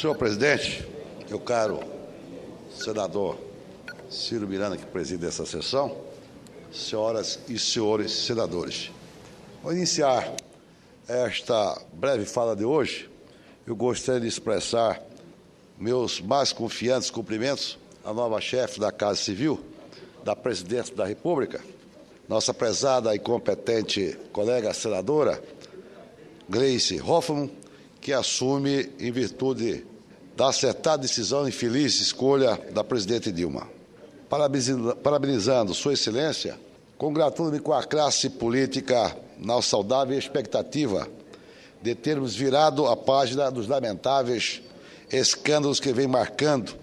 Senhor presidente, meu caro senador Ciro Miranda, que preside essa sessão, senhoras e senhores senadores, vou iniciar esta breve fala de hoje. Eu gostaria de expressar meus mais confiantes cumprimentos à nova chefe da Casa Civil, da Presidência da República, nossa prezada e competente colega senadora Gleisi Hoffmann, que assume em virtude da acertada decisão e feliz escolha da presidente Dilma. Parabenizando Sua Excelência, congratulo-me com a classe política na saudável expectativa de termos virado a página dos lamentáveis escândalos que vem marcando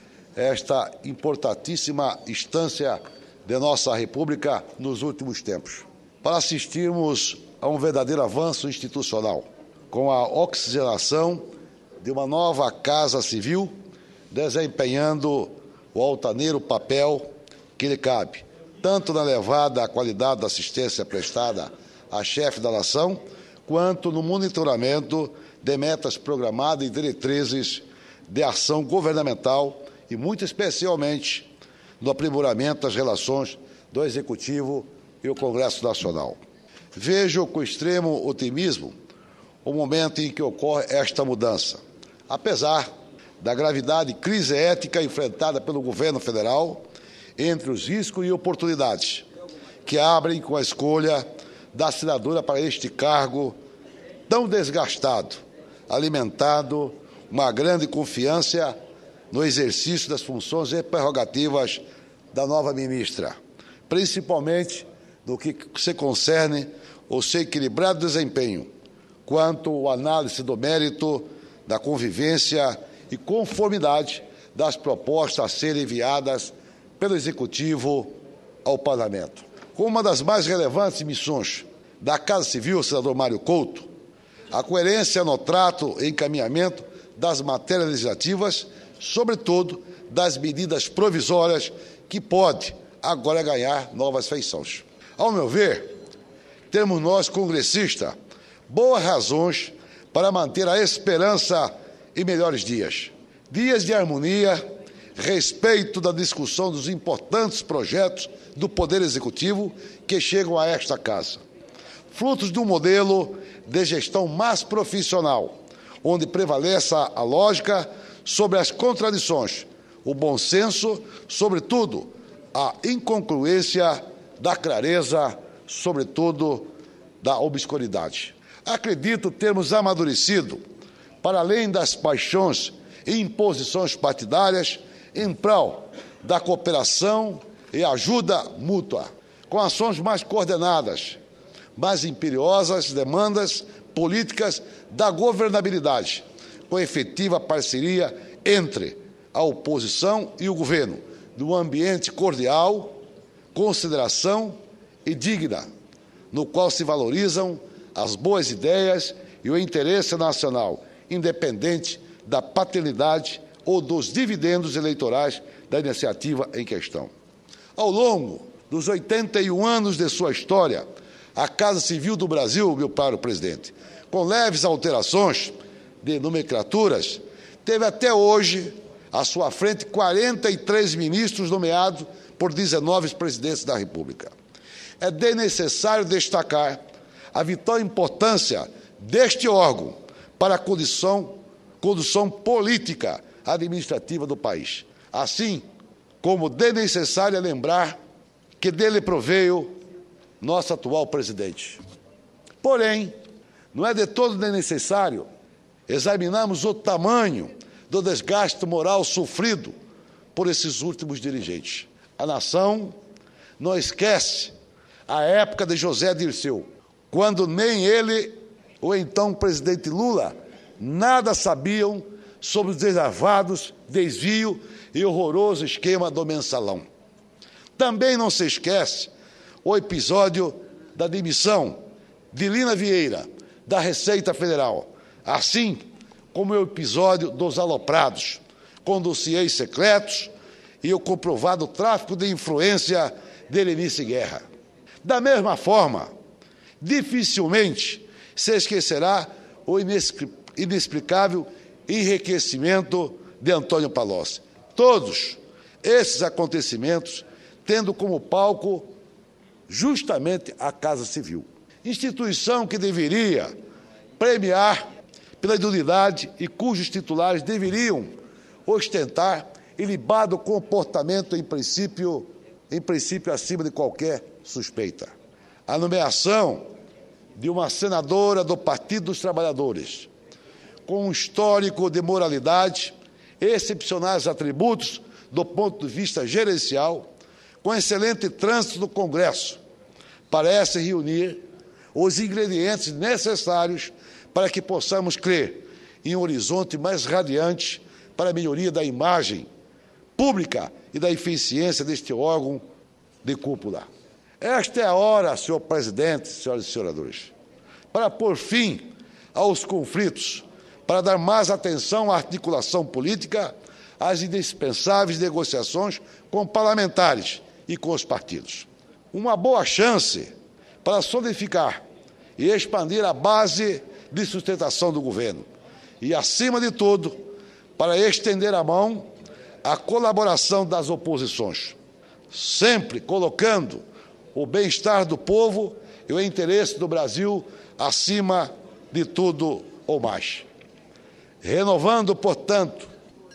esta importantíssima instância de nossa República nos últimos tempos, para assistirmos a um verdadeiro avanço institucional, com a oxigenação de uma nova Casa Civil, desempenhando o altaneiro papel que lhe cabe, tanto na elevada qualidade da assistência prestada à chefe da nação, quanto no monitoramento de metas programadas e diretrizes de ação governamental e, muito especialmente, no aprimoramento das relações do Executivo e o Congresso Nacional. Vejo com extremo otimismo o momento em que ocorre esta mudança, apesar da gravidade crise ética enfrentada pelo governo federal, entre os riscos e oportunidades que abrem com a escolha da senadora para este cargo tão desgastado, alimentado uma grande confiança no exercício das funções e prerrogativas da nova ministra, principalmente no que se concerne ao seu equilibrado desempenho, quanto à análise do mérito, da convivência e conformidade das propostas a serem enviadas pelo Executivo ao Parlamento. Como uma das mais relevantes missões da Casa Civil, senador Mário Couto, a coerência no trato e encaminhamento das matérias legislativas, sobretudo das medidas provisórias, que pode agora ganhar novas feições. Ao meu ver, temos nós, congressistas, boas razões para manter a esperança em melhores dias. Dias de harmonia, respeito da discussão dos importantes projetos do Poder Executivo que chegam a esta Casa. Frutos de um modelo de gestão mais profissional, onde prevaleça a lógica sobre as contradições, o bom senso, sobretudo, a incongruência da clareza, sobretudo, da obscuridade. Acredito termos amadurecido, para além das paixões e imposições partidárias, em prol da cooperação e ajuda mútua, com ações mais coordenadas, mais imperiosas demandas políticas da governabilidade, com efetiva parceria entre a oposição e o governo, num ambiente cordial, consideração e digna, no qual se valorizam as boas ideias e o interesse nacional, independente da paternidade ou dos dividendos eleitorais da iniciativa em questão. Ao longo dos 81 anos de sua história, a Casa Civil do Brasil, meu caro presidente, com leves alterações de nomenclaturas, teve até hoje à sua frente 43 ministros nomeados por 19 presidentes da República. É necessário destacar a vital importância deste órgão para a condução política administrativa do país, assim como de necessário lembrar que dele proveio nosso atual presidente. Porém, não é de todo necessário examinarmos o tamanho do desgaste moral sofrido por esses últimos dirigentes. A nação não esquece a época de José Dirceu, quando nem ele, ou então presidente Lula, nada sabiam sobre os desafados, desvio e horroroso esquema do mensalão. Também não se esquece o episódio da demissão de Lina Vieira, da Receita Federal, assim como o episódio dos aloprados, com dossiês secretos e o comprovado tráfico de influência de Lenice Guerra. Da mesma forma, dificilmente se esquecerá o inexplicável enriquecimento de Antônio Palocci. Todos esses acontecimentos tendo como palco justamente a Casa Civil, instituição que deveria premiar pela idoneidade e cujos titulares deveriam ostentar ilibado comportamento em princípio acima de qualquer suspeita. A nomeação de uma senadora do Partido dos Trabalhadores, com um histórico de moralidade, excepcionais atributos do ponto de vista gerencial, com excelente trânsito no Congresso, parece reunir os ingredientes necessários para que possamos crer em um horizonte mais radiante para a melhoria da imagem pública e da eficiência deste órgão de cúpula. Esta é a hora, senhor presidente, senhoras e senadores, para pôr fim aos conflitos, para dar mais atenção à articulação política, às indispensáveis negociações com parlamentares e com os partidos. Uma boa chance para solidificar e expandir a base de sustentação do governo e, acima de tudo, para estender a mão à colaboração das oposições, sempre colocando o bem-estar do povo e o interesse do Brasil acima de tudo ou mais. Renovando, portanto,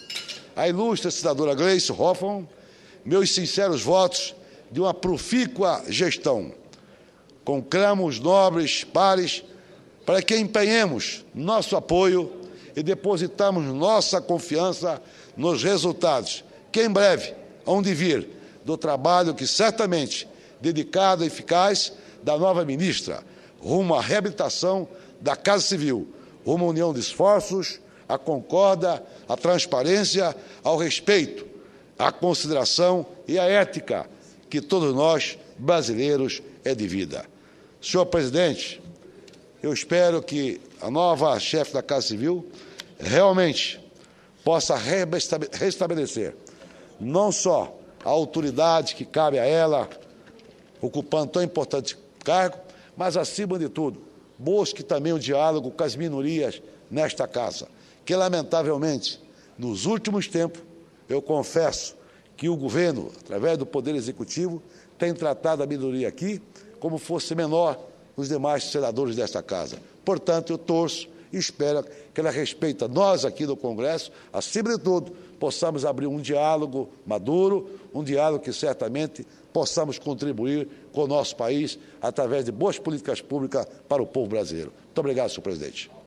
a ilustre senadora Gleice Hoffmann, meus sinceros votos de uma profícua gestão. Conclamamos nobres pares para que empenhemos nosso apoio e depositamos nossa confiança nos resultados, que em breve hão de vir do trabalho que certamente dedicado e eficaz da nova ministra, rumo à reabilitação da Casa Civil, rumo à união de esforços, à concórdia, à transparência, ao respeito, à consideração e à ética que todos nós, brasileiros, é devida. Senhor presidente, eu espero que a nova chefe da Casa Civil realmente possa restabelecer não só a autoridade que cabe a ela, ocupando tão importante cargo, mas, acima de tudo, busque também o diálogo com as minorias nesta casa, que, lamentavelmente, nos últimos tempos, eu confesso que o governo, através do Poder Executivo, tem tratado a minoria aqui como fosse menor os demais senadores desta casa. Portanto, eu torço e espero que ela respeite nós aqui do Congresso, acima de tudo, possamos abrir um diálogo maduro, um diálogo que certamente possamos contribuir com o nosso país através de boas políticas públicas para o povo brasileiro. Muito obrigado, senhor presidente.